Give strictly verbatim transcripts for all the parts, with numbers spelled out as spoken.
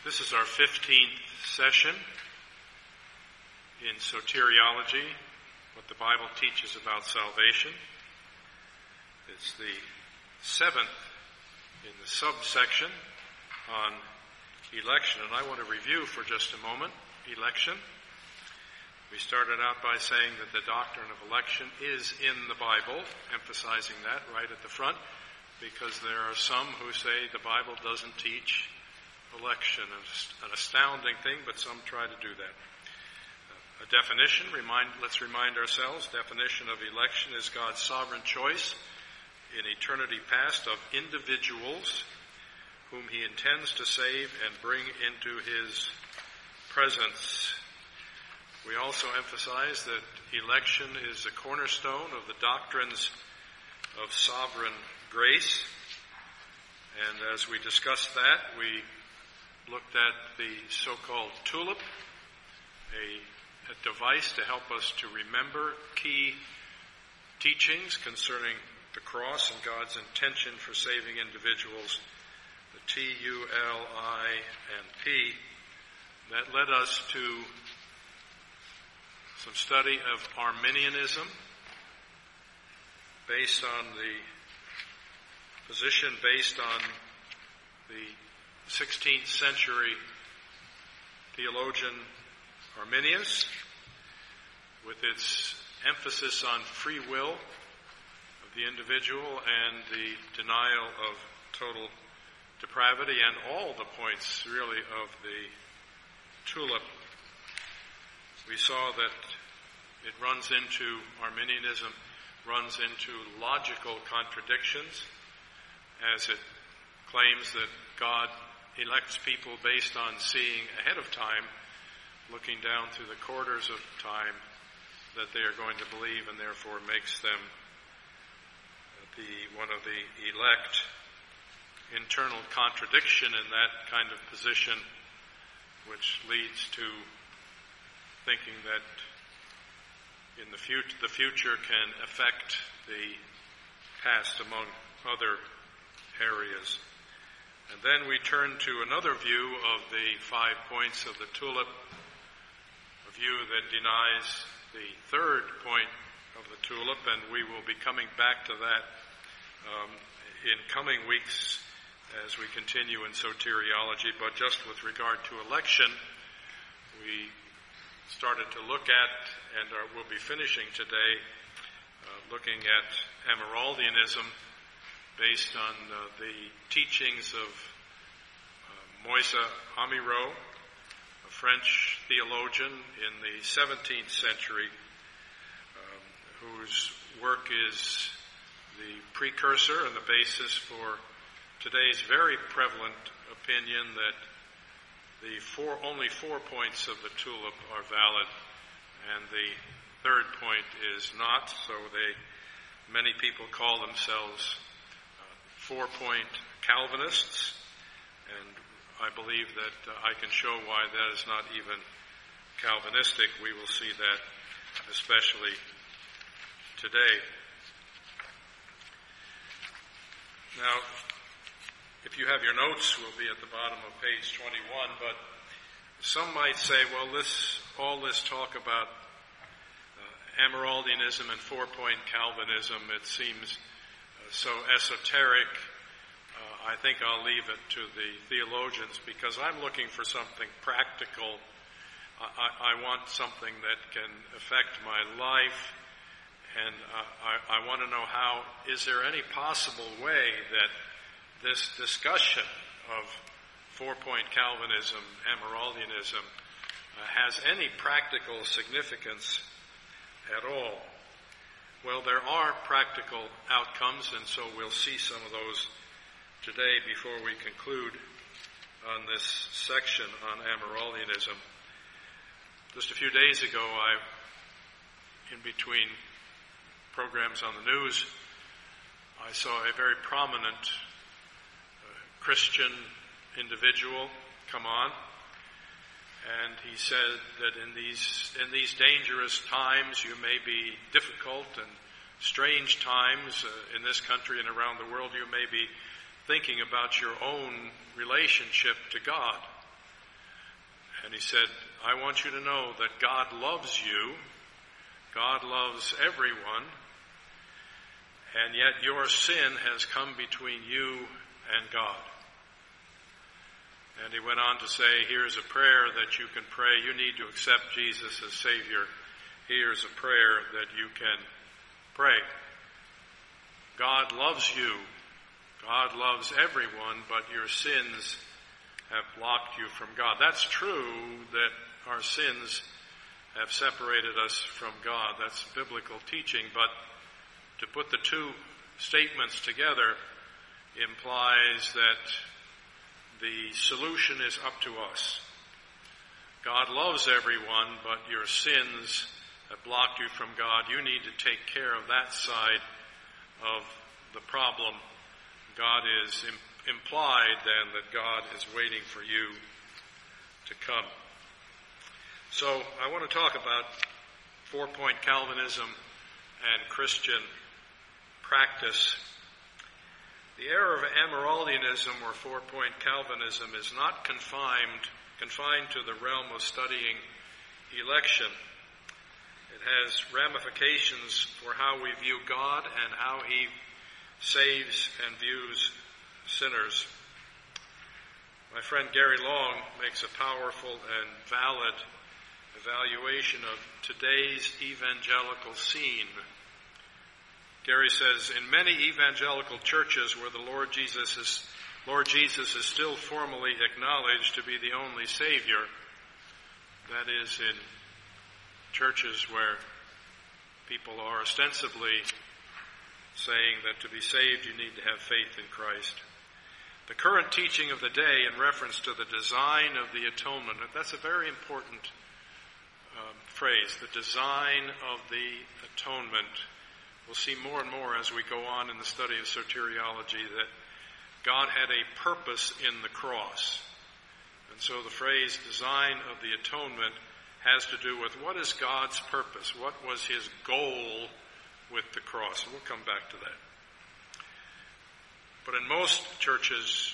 This is our fifteenth session in soteriology, what the Bible teaches about salvation. It's the seventh in the subsection on election, and I want to review for just a moment election. We started out by saying that the doctrine of election is in the Bible, emphasizing that right at the front, because there are some who say the Bible doesn't teach election. An astounding thing, but some try to do that. A definition, remind, let's remind ourselves, definition of election is God's sovereign choice in eternity past of individuals whom he intends to save and bring into his presence. We also emphasize that election is a cornerstone of the doctrines of sovereign grace. And as we discussed that, we looked at the so-called tulip, a, a device to help us to remember key teachings concerning the cross and God's intention for saving individuals, the T U L I and P, that led us to some study of Arminianism based on the position based on the sixteenth century theologian Arminius, with its emphasis on free will of the individual and the denial of total depravity, and all the points really of the tulip. We saw that it runs into, Arminianism runs into logical contradictions, as it claims that God elects people based on seeing ahead of time, looking down through the corridors of time, that they are going to believe, and therefore makes them the one of the elect. Internal contradiction in that kind of position, which leads to thinking that in the future, the future can affect the past, among other areas. And then we turn to another view of the five points of the tulip, a view that denies the third point of the tulip, and we will be coming back to that um, in coming weeks as we continue in soteriology. But just with regard to election, we started to look at, and are, will be finishing today, uh, looking at Amyraldianism, based on uh, the teachings of uh, Moïse Amyraut, a French theologian in the seventeenth century, um, whose work is the precursor and the basis for today's very prevalent opinion that the four, only four points of the tulip are valid, and the third point is not. So they, many people call themselves four-point Calvinists, and I believe that uh, I can show why that is not even Calvinistic. We will see that especially today. Now, if you have your notes, we'll be at the bottom of page twenty-one, but some might say, well, this all this talk about uh, Amyraldianism and four-point Calvinism, it seems so esoteric. uh, I think I'll leave it to the theologians, because I'm looking for something practical. I, I, I want something that can affect my life, and uh, I, I want to know how, is there any possible way that this discussion of four-point Calvinism, Amyraldianism, uh, has any practical significance at all? Well, there are practical outcomes, and so we'll see some of those today before we conclude on this section on Amyraldianism. Just a few days ago, I, in between programs on the news, I saw a very prominent uh, Christian individual come on, and he said that in these in these dangerous times, you may be difficult and strange times uh, in this country and around the world, you may be thinking about your own relationship to God. And he said, I want you to know that God loves you. God loves everyone. And yet your sin has come between you and God. And he went on to say, here's a prayer that you can pray. You need to accept Jesus as Savior. Here's a prayer that you can pray. God loves you. God loves everyone, but your sins have blocked you from God. That's true that our sins have separated us from God. That's biblical teaching, but to put the two statements together implies that the solution is up to us. God loves everyone, but your sins have blocked you from God. You need to take care of that side of the problem. God is im- implied then that God is waiting for you to come. So I want to talk about four-point Calvinism and Christian practice. The error of Amyraldianism or four-point Calvinism is not confined, confined to the realm of studying election. It has ramifications for how we view God and how He saves and views sinners. My friend Gary Long makes a powerful and valid evaluation of today's evangelical scene. Gary says, in many evangelical churches where the Lord Jesus is, Lord Jesus is still formally acknowledged to be the only Savior, that is, in churches where people are ostensibly saying that to be saved you need to have faith in Christ. The current teaching of the day in reference to the design of the atonement, that's a very important um, phrase, the design of the atonement. We'll see more and more as we go on in the study of soteriology that God had a purpose in the cross. And so the phrase design of the atonement has to do with what is God's purpose? What was His goal with the cross? And we'll come back to that. But in most churches,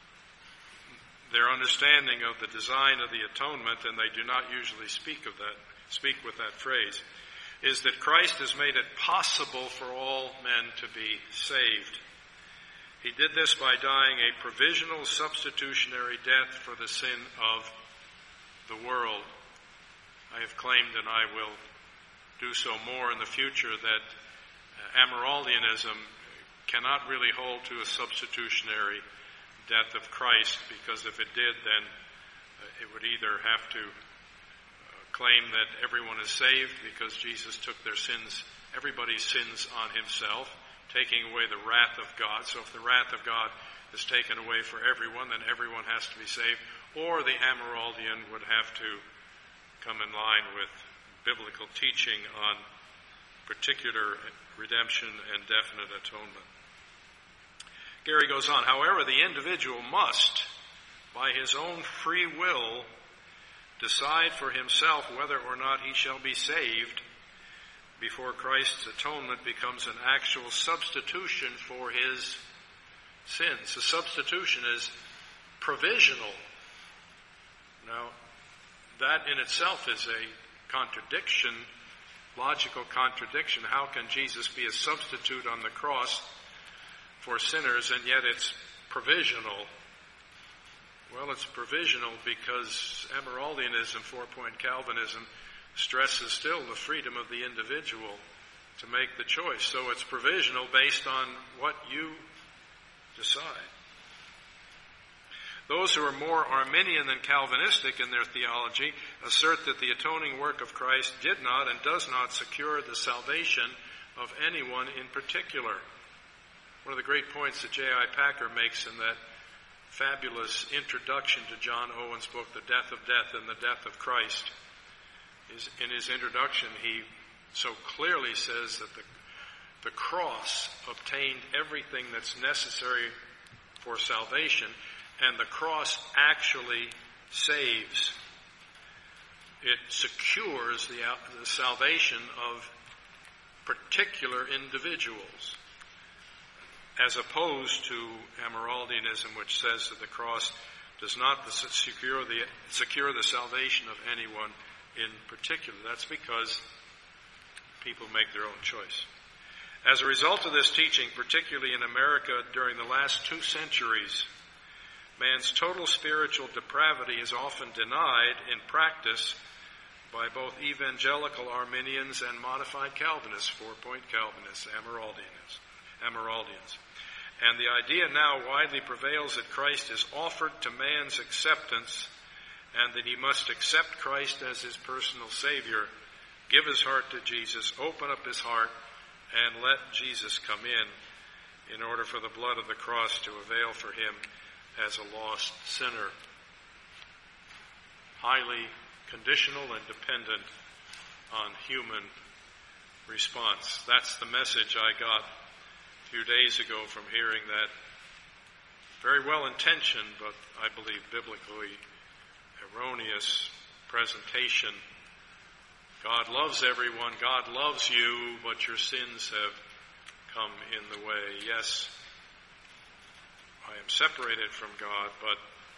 their understanding of the design of the atonement, and they do not usually speak of that, speak with that phrase, is that Christ has made it possible for all men to be saved. He did this by dying a provisional substitutionary death for the sin of the world. I have claimed, and I will do so more in the future, that uh, Amyraldianism cannot really hold to a substitutionary death of Christ, because if it did, then uh, it would either have to claim that everyone is saved because Jesus took their sins, everybody's sins on Himself, taking away the wrath of God. So if the wrath of God is taken away for everyone, then everyone has to be saved. Or the Amyraldian would have to come in line with biblical teaching on particular redemption and definite atonement. Gary goes on, however, the individual must, by his own free will, decide for himself whether or not he shall be saved before Christ's atonement becomes an actual substitution for his sins. The substitution is provisional. Now, that in itself is a contradiction, logical contradiction. How can Jesus be a substitute on the cross for sinners, and yet it's provisional? Well, it's provisional because Amyraldianism, four-point Calvinism, stresses still the freedom of the individual to make the choice. So it's provisional based on what you decide. Those who are more Arminian than Calvinistic in their theology assert that the atoning work of Christ did not and does not secure the salvation of anyone in particular. One of the great points that J I Packer makes in that fabulous introduction to John Owen's book, The Death of Death and the Death of Christ, is in his introduction he so clearly says that the, the cross obtained everything that's necessary for salvation, and the cross actually saves. It secures the, the salvation of particular individuals, as opposed to Amyraldianism, which says that the cross does not secure the, secure the salvation of anyone in particular. That's because people make their own choice. As a result of this teaching, particularly in America during the last two centuries, man's total spiritual depravity is often denied in practice by both evangelical Arminians and modified Calvinists, four-point Calvinists, Amyraldians. Amyraldians. And the idea now widely prevails that Christ is offered to man's acceptance and that he must accept Christ as his personal Savior, give his heart to Jesus, open up his heart, and let Jesus come in in order for the blood of the cross to avail for him as a lost sinner. Highly conditional and dependent on human response. That's the message I got a few days ago from hearing that very well-intentioned, but I believe biblically erroneous presentation. God loves everyone. God loves you, but your sins have come in the way. Yes, I am separated from God, but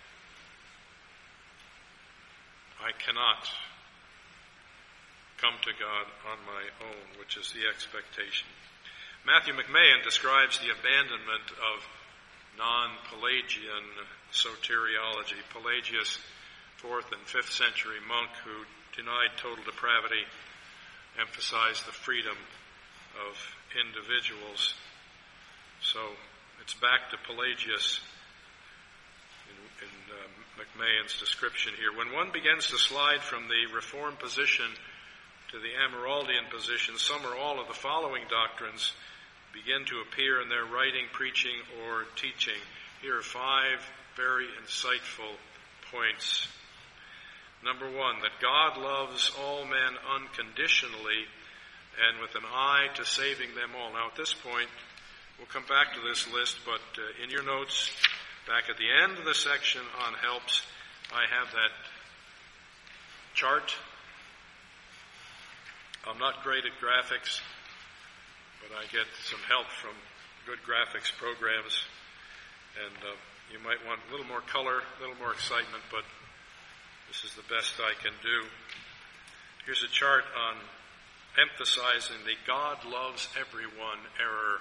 I cannot come to God on my own, which is the expectation. Matthew McMahon describes the abandonment of non-Pelagian soteriology. Pelagius, fourth and fifth century monk who denied total depravity, emphasized the freedom of individuals. So it's back to Pelagius in, in uh, McMahon's description here. When one begins to slide from the Reformed position to the Amyraldian position, some or all of the following doctrines begin to appear in their writing, preaching, or teaching. Here are five very insightful points. Number one, that God loves all men unconditionally and with an eye to saving them all. Now at this point, we'll come back to this list, but uh, in your notes, back at the end of the section on helps, I have that chart. I'm not great at graphics, but I get some help from good graphics programs, and uh, you might want a little more color, a little more excitement, but this is the best I can do. Here's a chart on emphasizing the God loves everyone error.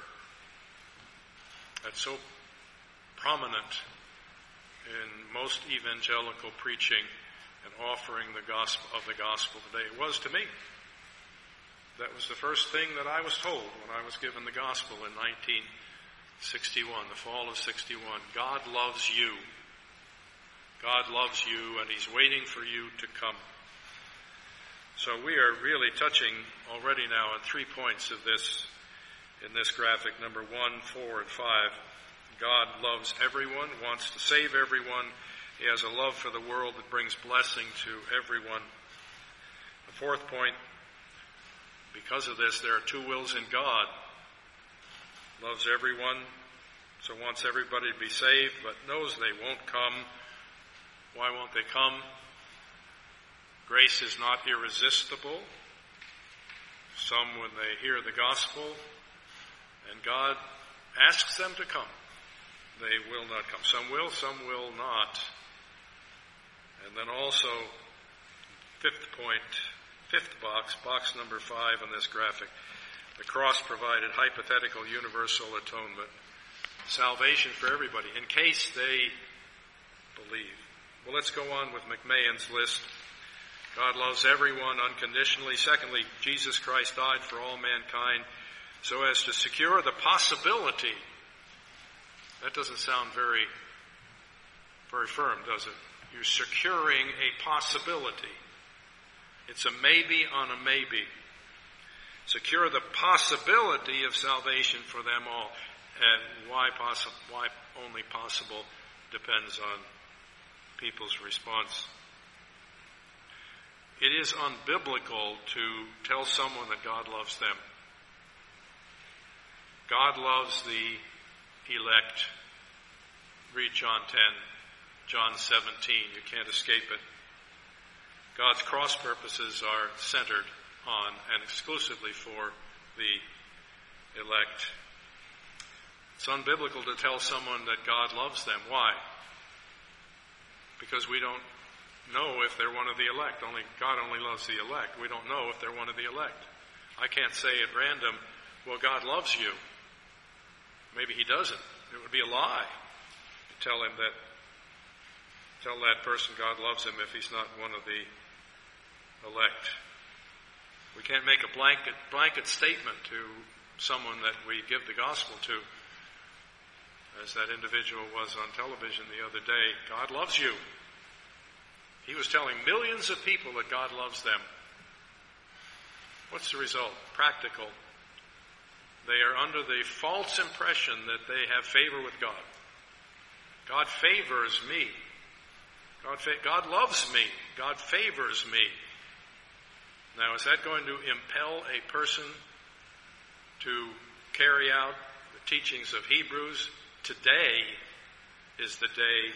That's so prominent in most evangelical preaching and offering the gospel of the gospel today. It was to me. That was the first thing that I was told when I was given the gospel in nineteen sixty-one, the fall of sixty-one. God loves you. God loves you, and he's waiting for you to come. So we are really touching already now on three points of this, in this graphic, number one, four, and five. God loves everyone, wants to save everyone. He has a love for the world that brings blessing to everyone. The fourth point, because of this, there are two wills in God. Loves everyone, so wants everybody to be saved, but knows they won't come. Why won't they come? Grace is not irresistible. Some, when they hear the gospel, and God asks them to come, they will not come. Some will, some will not. And then also, fifth point, fifth box, box number five on this graphic, the cross provided hypothetical universal atonement. Salvation for everybody, in case they believe. Well, let's go on with McMahon's list. God loves everyone unconditionally. Secondly, Jesus Christ died for all mankind so as to secure the possibility. That doesn't sound very, very firm, does it? You're securing a possibility. It's a maybe on a maybe. Secure the possibility of salvation for them all. And why possible? Why only possible depends on people's response. It is unbiblical to tell someone that God loves them. God loves the elect. Read John ten, John seventeen. You can't escape it. God's cross purposes are centered on and exclusively for the elect. It's unbiblical to tell someone that God loves them. Why? because we don't know if they're one of the elect. Only God only loves the elect. We don't know if they're one of the elect. I can't say at random, well, God loves you. Maybe he doesn't. It would be a lie to tell him that, tell that person God loves him if he's not one of the elect. We can't make a blanket, blanket statement to someone that we give the gospel to, as that individual was on television the other day. God loves you. He was telling millions of people that God loves them. What's the result? Practical. They are under the false impression that they have favor with God. God favors me. God, fa- God loves me. God favors me. Now, is that going to impel a person to carry out the teachings of Hebrews? Today is the day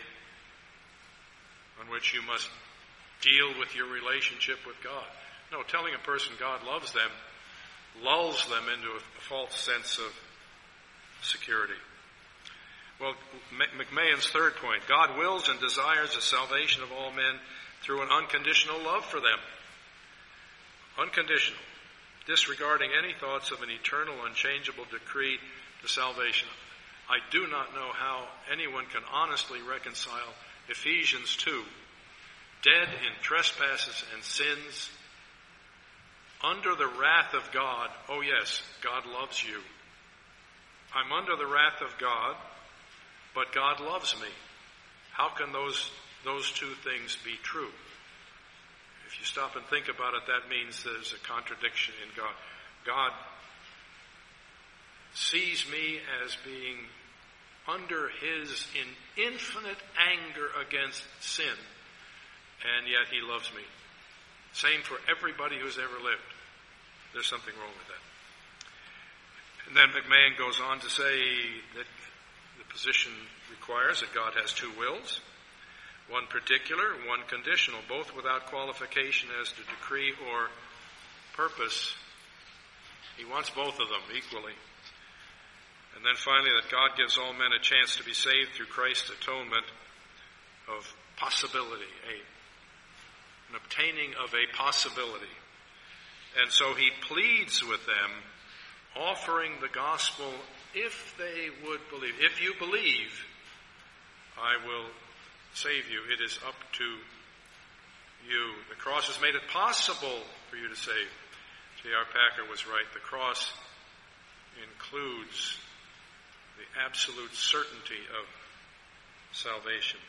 on which you must deal with your relationship with God. No, telling a person God loves them lulls them into a false sense of security. Well, McMahon's third point, God wills and desires the salvation of all men through an unconditional love for them. Unconditional, disregarding any thoughts of an eternal, unchangeable decree to salvation. I do not know how anyone can honestly reconcile Ephesians two, dead in trespasses and sins, under the wrath of God. Oh yes, God loves you. I'm under the wrath of God, but God loves me. How can those, those two things be true? If you stop and think about it, that means there's a contradiction in God. God sees me as being under his in infinite anger against sin, and yet he loves me. Same for everybody who's ever lived. There's something wrong with that. And then McMahon goes on to say that the position requires that God has two wills, one particular, one conditional, both without qualification as to decree or purpose. He wants both of them equally. And then finally, that God gives all men a chance to be saved through Christ's atonement of possibility, a, an obtaining of a possibility. And so he pleads with them, offering the gospel if they would believe. If you believe, I will save you. It is up to you. The cross has made it possible for you to save. J R Packer was right. The cross includes the absolute certainty of salvation.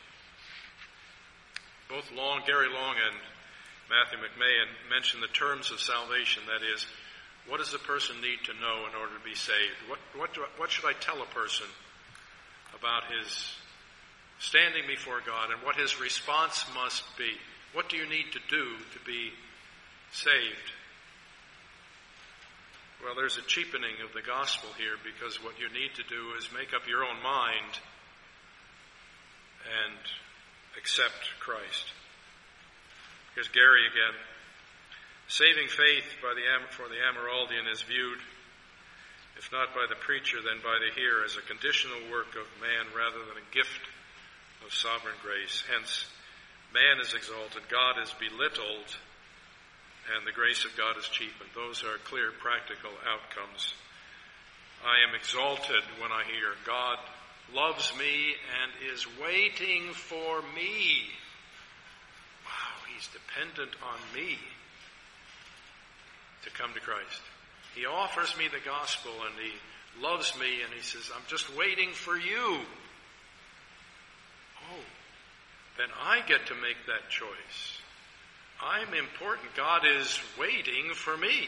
Both Long, Gary Long and Matthew McMahon mention the terms of salvation. That is, what does a person need to know in order to be saved? What, what, do I, what should I tell a person about his standing before God and what his response must be? What do you need to do to be saved? Well, there's a cheapening of the gospel here, because what you need to do is make up your own mind and accept Christ. Here's Gary again. Saving faith by the for the Amyraldian is viewed, if not by the preacher, then by the hearer, as a conditional work of man rather than a gift of sovereign grace. Hence, man is exalted, God is belittled, and the grace of God is cheapened. Those are clear, practical outcomes. I am exalted when I hear God loves me and is waiting for me. Wow, he's dependent on me to come to Christ. He offers me the gospel and he loves me and he says, I'm just waiting for you. Oh, then I get to make that choice. I'm important. God is waiting for me.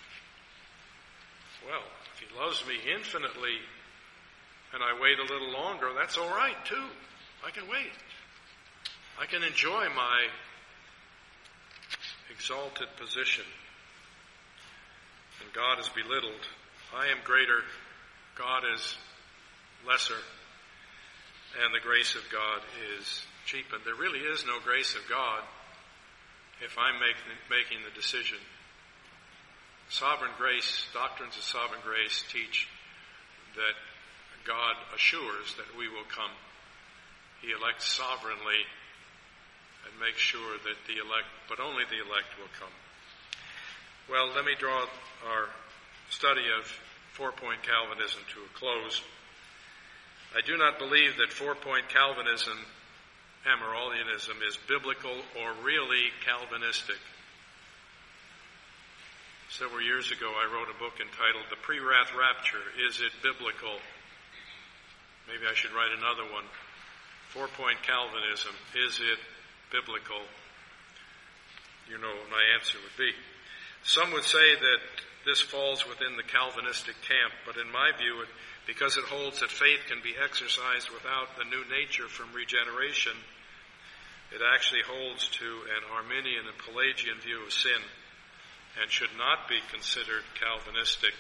Well, if he loves me infinitely and I wait a little longer, that's all right too. I can wait. I can enjoy my exalted position. And God is belittled. I am greater. God is lesser. And the grace of God is cheapened. There really is no grace of God if I'm making, making the decision. Sovereign grace, doctrines of sovereign grace teach that God assures that we will come. He elects sovereignly and make sure that the elect, but only the elect, will come. Well, let me draw our study of four-point Calvinism to a close. I do not believe that four-point Calvinism, Amyraldianism, is biblical or really Calvinistic. Several years ago, I wrote a book entitled The Pre-Wrath Rapture, Is It Biblical? Maybe I should write another one. Four-point Calvinism, is it biblical? You know what my answer would be. Some would say that this falls within the Calvinistic camp, but in my view, it, because it holds that faith can be exercised without the new nature from regeneration, it actually holds to an Arminian and Pelagian view of sin and should not be considered Calvinistic.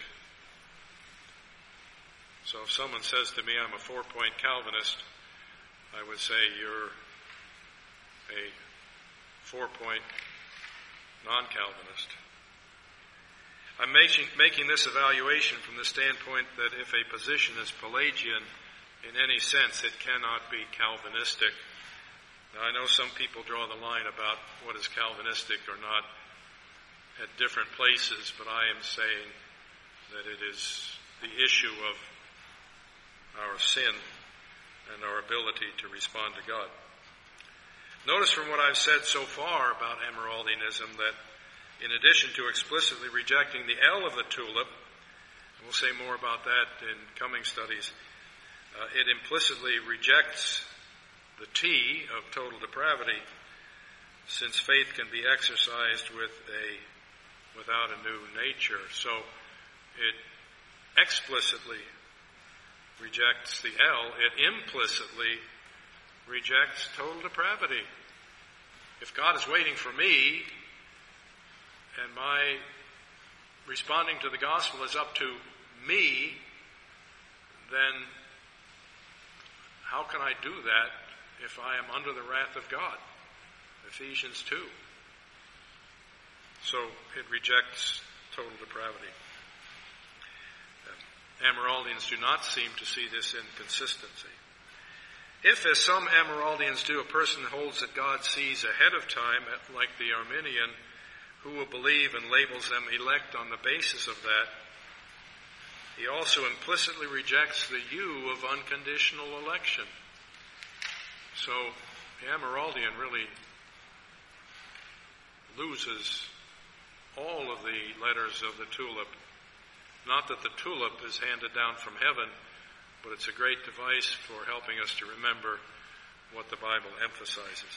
So if someone says to me, I'm a four-point Calvinist, I would say you're a four-point non-Calvinist. I'm making, making this evaluation from the standpoint that if a position is Pelagian in any sense, it cannot be Calvinistic. Now, I know some people draw the line about what is Calvinistic or not at different places, but I am saying that it is the issue of our sin and our ability to respond to God. Notice from what I've said so far about Amyraldianism that in addition to explicitly rejecting the L of the tulip, and we'll say more about that in coming studies, uh, it implicitly rejects the T of total depravity, since faith can be exercised with a without a new nature. So it explicitly rejects the L. It implicitly rejects total depravity. If God is waiting for me, and my responding to the gospel is up to me, then how can I do that if I am under the wrath of God? Ephesians two. So it rejects total depravity. Amyraldians do not seem to see this inconsistency. If, as some Amyraldians do, a person holds that God sees ahead of time, like the Arminian, who will believe and labels them elect on the basis of that, he also implicitly rejects the U of unconditional election. So the Amyraldian really loses all of the letters of the tulip. Not that the tulip is handed down from heaven, but it's a great device for helping us to remember what the Bible emphasizes.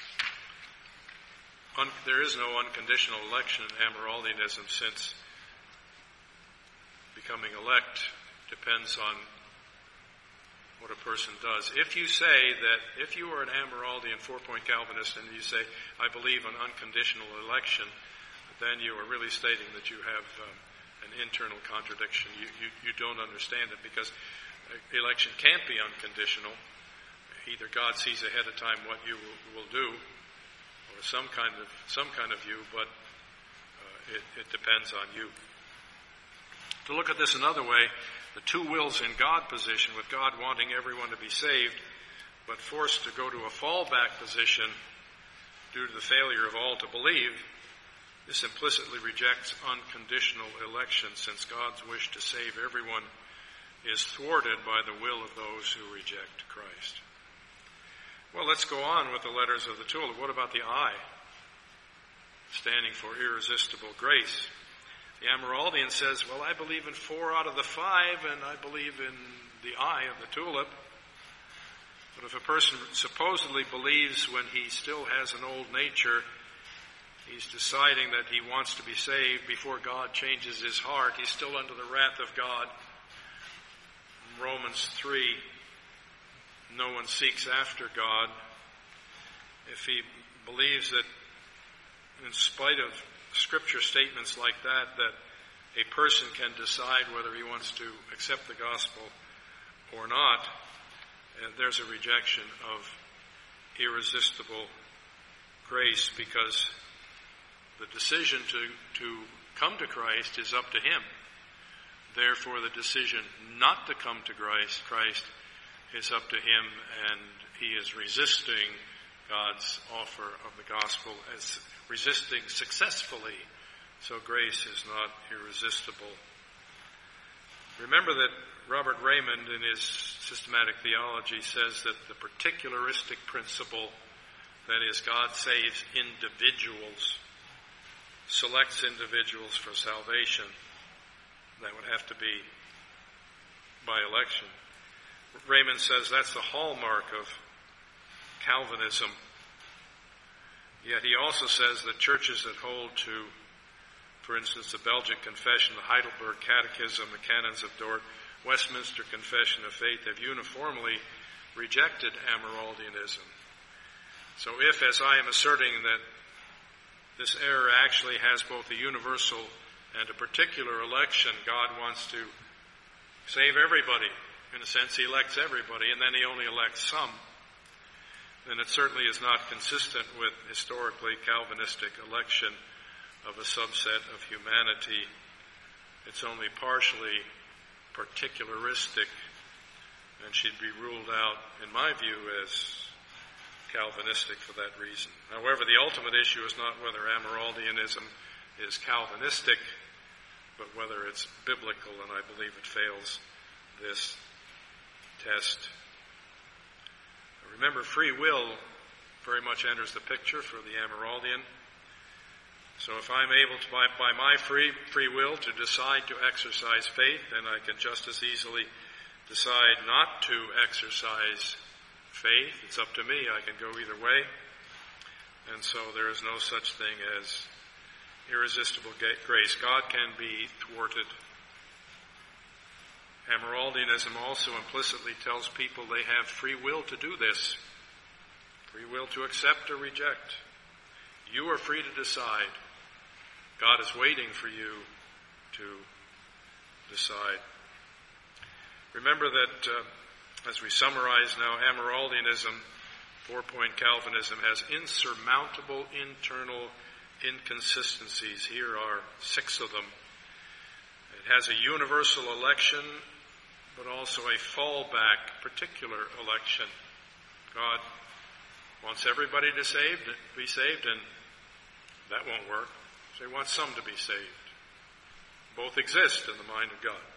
Un- there is no unconditional election in Amyraldianism, since becoming elect depends on what a person does. If you say that, if you are an Amyraldian four-point Calvinist and you say, I believe in unconditional election, then you are really stating that you have um, an internal contradiction. You, you, you don't understand it, because election can't be unconditional. Either God sees ahead of time what you will, will do, or some kind of some kind of view, but uh, it, it depends on you. To look at this another way, the two wills in God position, with God wanting everyone to be saved, but forced to go to a fallback position due to the failure of all to believe, this implicitly rejects unconditional election, since God's wish to save everyone is thwarted by the will of those who reject Christ. Well, let's go on with the letters of the tulip. What about the I? Standing for irresistible grace. The Amyraldian says, well, I believe in four out of the five, and I believe in the I of the tulip. But if a person supposedly believes when he still has an old nature, he's deciding that he wants to be saved before God changes his heart, he's still under the wrath of God. Romans three, no one seeks after God. If he believes that in spite of scripture statements like that, that a person can decide whether he wants to accept the gospel or not, and there's a rejection of irresistible grace, because the decision to, to come to Christ is up to him. Therefore, the decision not to come to Christ, Christ is up to him, and he is resisting God's offer of the gospel as resisting successfully, so grace is not irresistible. Remember that Robert Raymond, in his systematic theology, says that the particularistic principle, that is, God saves individuals, selects individuals for salvation. That would have to be by election. Raymond says that's the hallmark of Calvinism. Yet he also says that churches that hold to, for instance, the Belgic Confession, the Heidelberg Catechism, the Canons of Dort, Westminster Confession of Faith, have uniformly rejected Amyraldianism. So if, as I am asserting, that this error actually has both a universal and a particular election, God wants to save everybody. In a sense, he elects everybody, and then he only elects some. Then it certainly is not consistent with historically Calvinistic election of a subset of humanity. It's only partially particularistic and should be ruled out, in my view, as Calvinistic for that reason. However, the ultimate issue is not whether Amyraldianism is Calvinistic, but whether it's biblical, and I believe it fails this test. Remember, free will very much enters the picture for the Amyraldian. So if I'm able to, by, by my free, free will, to decide to exercise faith, then I can just as easily decide not to exercise faith. It's up to me. I can go either way. And so there is no such thing as irresistible grace. God can be thwarted. Amyraldianism also implicitly tells people they have free will to do this. Free will to accept or reject. You are free to decide. God is waiting for you to decide. Remember that, uh, as we summarize now, Amyraldianism, four-point Calvinism, has insurmountable internal inconsistencies. Here are six of them. It has a universal election, but also a fallback, particular election. God wants everybody to saved, be saved, and that won't work. So he wants some to be saved. Both exist in the mind of God.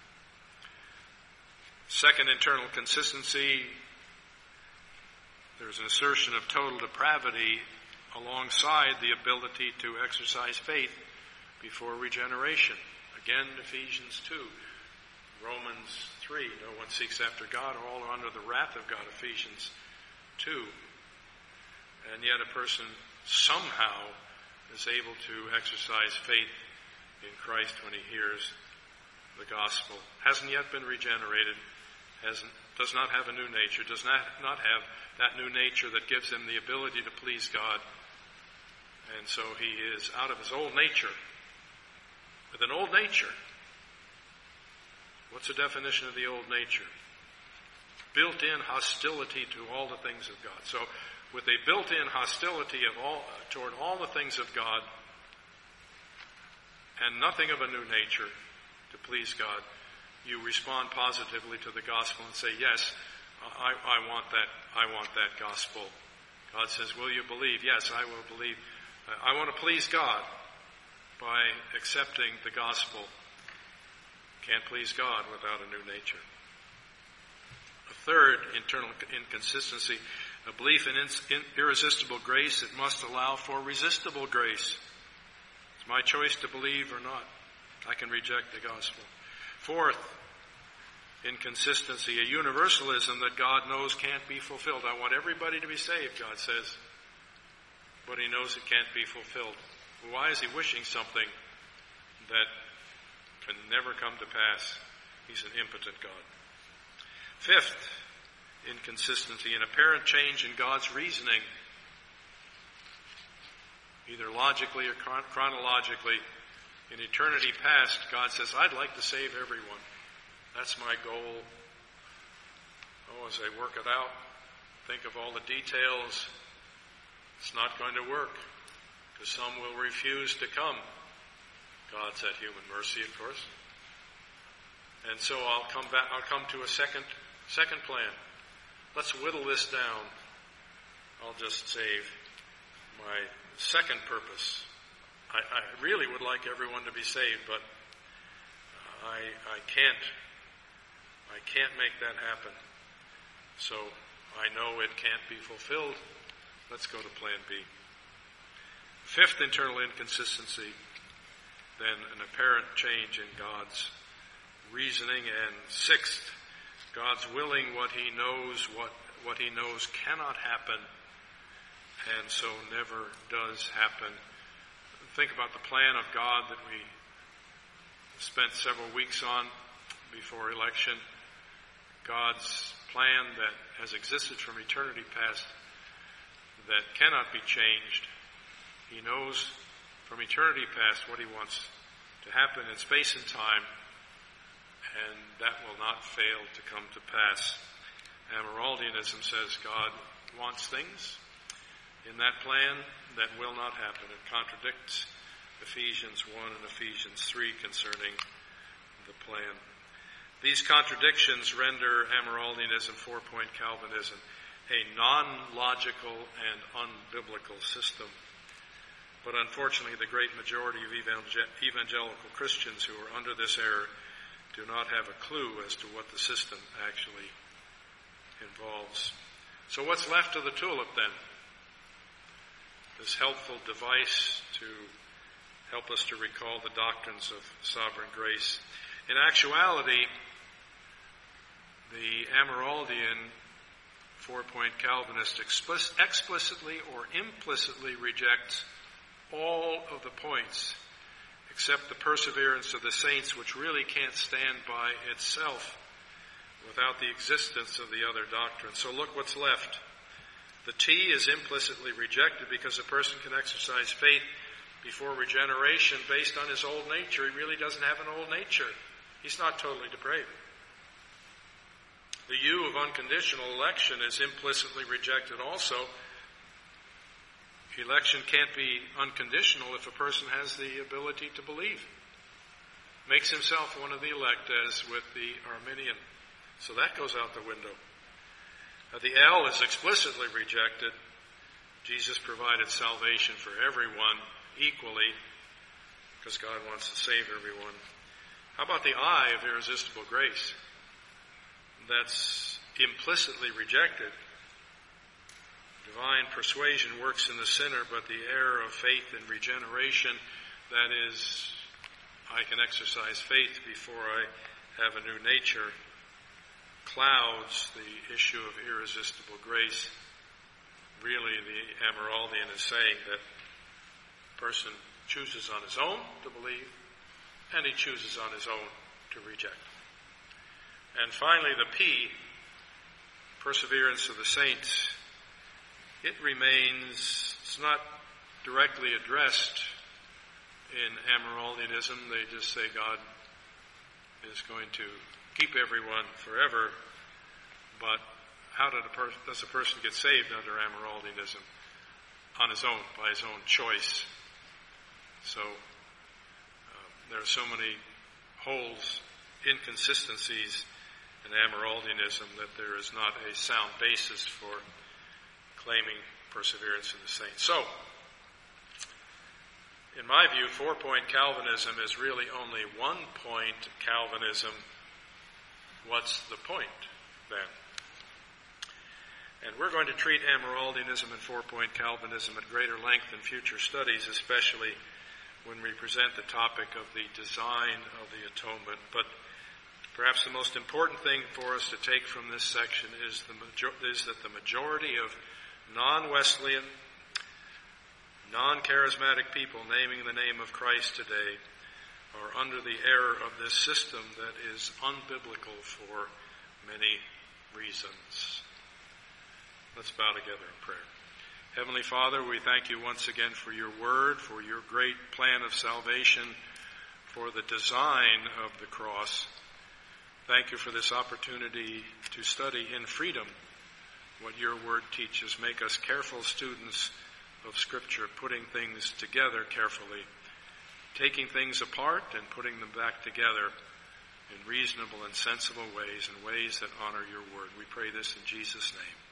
Second internal consistency, there's an assertion of total depravity alongside the ability to exercise faith before regeneration. Again, Ephesians two, Romans three, no one seeks after God, all are under the wrath of God, Ephesians two. And yet a person somehow is able to exercise faith in Christ when he hears the gospel. Hasn't yet been regenerated, hasn't, does not have a new nature, does not, not have that new nature that gives him the ability to please God. And so he is out of his old nature. With an old nature. What's the definition of the old nature? Built-in hostility to all the things of God. So, with a built-in hostility of all toward all the things of God, and nothing of a new nature to please God, you respond positively to the gospel and say, "Yes, I, I want that. I want that gospel." God says, "Will you believe?" "Yes, I will believe. I want to please God by accepting the gospel." Can't please God without a new nature. A third internal inconsistency, a belief in irresistible grace, it must allow for resistible grace. It's my choice to believe or not. I can reject the gospel. Fourth, inconsistency, a universalism that God knows can't be fulfilled. I want everybody to be saved, God says, but he knows it can't be fulfilled. Why is he wishing something that can never come to pass? He's an impotent God. Fifth, inconsistency, an apparent change in God's reasoning, either logically or chron- chronologically. In eternity past, God says, "I'd like to save everyone. That's my goal." Oh, as I work it out, think of all the details, it's not going to work, because some will refuse to come. God's that human mercy, of course. And so I'll come back, I'll come to a second, second plan. Let's whittle this down. I'll just save my second purpose. I, I really would like everyone to be saved, but I, I can't, I can't make that happen. So I know it can't be fulfilled. Let's go to plan B. Fifth internal inconsistency, then an apparent change in God's reasoning. And sixth, God's willing what he knows, what, what he knows cannot happen, and so never does happen. Think about the plan of God that we spent several weeks on before election. God's plan that has existed from eternity past that cannot be changed. He knows from eternity past what he wants to happen in space and time, and that will not fail to come to pass. Amyraldianism says God wants things in that plan that will not happen. It contradicts Ephesians one and Ephesians three concerning the plan. These contradictions render Amyraldianism, four-point Calvinism, a non-logical and unbiblical system. But unfortunately, the great majority of evangelical Christians who are under this error do not have a clue as to what the system actually involves. So what's left of the tulip then? This helpful device to help us to recall the doctrines of sovereign grace. In actuality, the Amyraldian four-point Calvinist explicit, explicitly or implicitly rejects all of the points except the perseverance of the saints, which really can't stand by itself without the existence of the other doctrine. So look what's left. The T is implicitly rejected because a person can exercise faith before regeneration based on his old nature. He really doesn't have an old nature. He's not totally depraved. The U of unconditional election is implicitly rejected also. Election can't be unconditional if a person has the ability to believe. Makes himself one of the elect, as with the Arminian. So that goes out the window. Uh, the L is explicitly rejected. Jesus provided salvation for everyone equally because God wants to save everyone. How about the I of irresistible grace? That's implicitly rejected. Divine persuasion works in the sinner, but the error of faith and regeneration, that is, I can exercise faith before I have a new nature, clouds the issue of irresistible grace. Really, the Amyraldian is saying that a person chooses on his own to believe, and he chooses on his own to reject. And finally, the P, perseverance of the saints. It remains, it's not directly addressed in Amyraldianism. They just say God is going to keep everyone forever. But how did a per- does a person get saved under Amyraldianism? On his own, by his own choice. So uh, there are so many holes, inconsistencies in Amyraldianism that there is not a sound basis for claiming perseverance in the saints. So, in my view, four-point Calvinism is really only one-point Calvinism. What's the point, then? And we're going to treat Amyraldianism and four-point Calvinism at greater length in future studies, especially when we present the topic of the design of the atonement. But perhaps the most important thing for us to take from this section is, the major- is that the majority of non-Wesleyan, non-charismatic people naming the name of Christ today are under the error of this system that is unbiblical for many reasons. Let's bow together in prayer. Heavenly Father, we thank you once again for your word, for your great plan of salvation, for the design of the cross. Thank you for this opportunity to study in freedom what your word teaches. Make us careful students of Scripture, putting things together carefully, taking things apart and putting them back together in reasonable and sensible ways, in ways that honor your word. We pray this in Jesus' name.